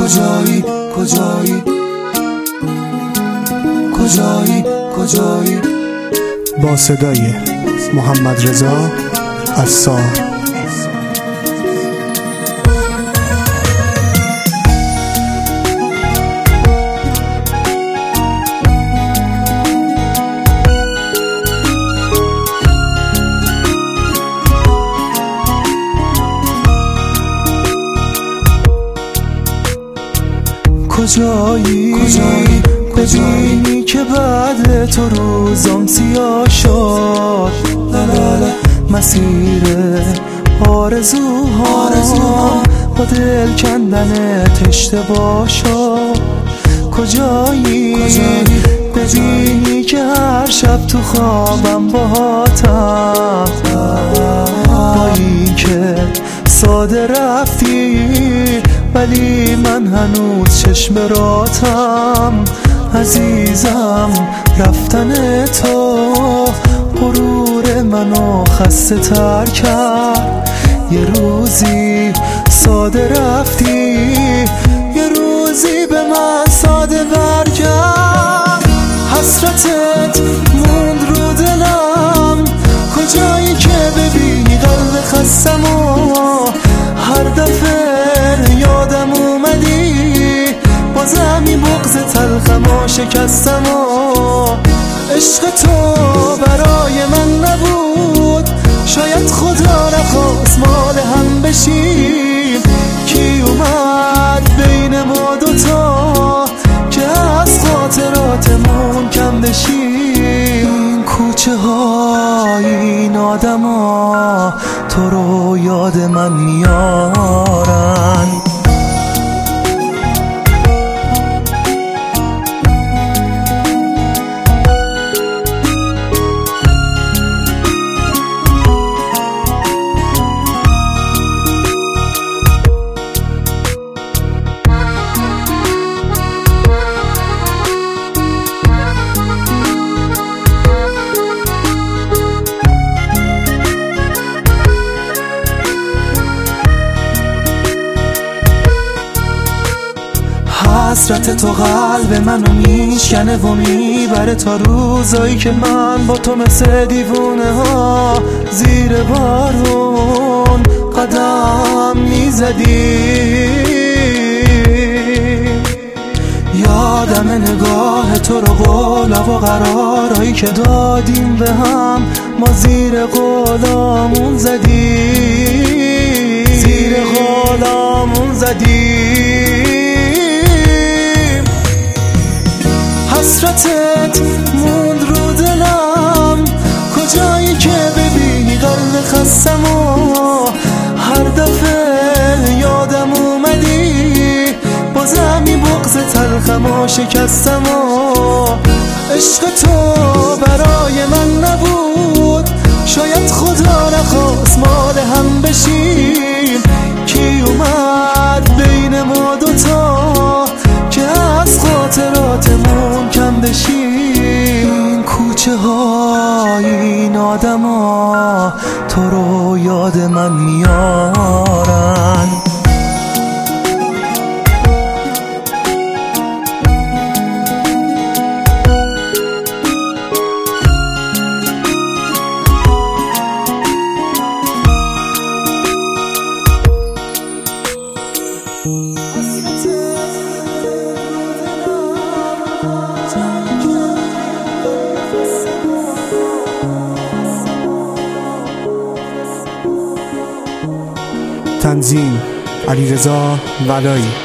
کجایی کجایی کجایی کجایی. با صدای محمد رضا عصار. کجایی کجایی کجایی که بعد تو روزم سیاه شد. مسیر آرزوها با دل کندنت اشتباه شد. کجایی ببینی که هر شب تو خوابم باهاتم، با این که ساده رفتی ولی من هنوز چشم راتم. عزیزم رفتن تو غرور منو خسته تر کرد. یه روزی ساده رفتی، یه روزی به من ساده برگرد. حسرتت موند رو دلم، کجایی که ببینی قلب خستم و هر دفعه یادم اومدی بازم این بغض تلخم و شکستم و عشق تو برای من نبود. شاید خدا نخواست مال هم بشیم. کی اومد بین ما دوتا که از خاطراتمون کم بشیم؟ کوچه های این آدم ها تو رو یاد من میارن. حسرت تو قلب منو میشکنه و میبره تا روزایی که من با تو مثل دیوونه ها زیر بارون قدم میزدی. یادم نگاه تو رو، قولا و قرارایی که دادیم به هم ما زیر قولامون زدیم، زیر قولامون زدیم. حسرتت موند رو دلم، کجایی که ببینی قلب خستم و هر دفعه یادم اومدی بازم این بغض تلخم و شکستم و عشق تو برای من نبود. شاید خدا نخواست مال هم بشیم. کی اومد بین ما دوتا که از خاطراتمون کم بشیم؟ کوچه های این آدم ها تو رو یاد من میارن. تنظیم علیرضا ولایی.